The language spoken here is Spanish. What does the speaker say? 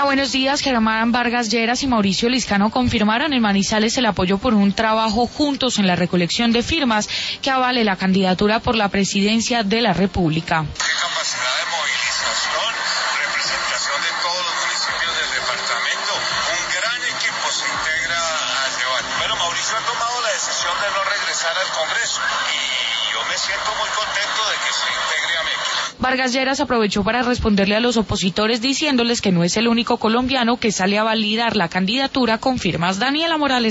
buenos días. Germán Vargas Lleras y Mauricio Liscano confirmaron en Manizales el apoyo por un trabajo juntos en la recolección de firmas que avale la candidatura por la presidencia de la República. ¿Qué capacidad de movilización, representación de todos los municipios del departamento? Un gran equipo se integra al debate. Bueno, Mauricio ha tomado la decisión de no regresar al Congreso y yo me siento muy contento de que se integre a mi equipo. Vargas Lleras aprovechó para responderle a los opositores diciéndoles que no es el único colombiano que sale a validar la candidatura con firmas. Daniela Morales.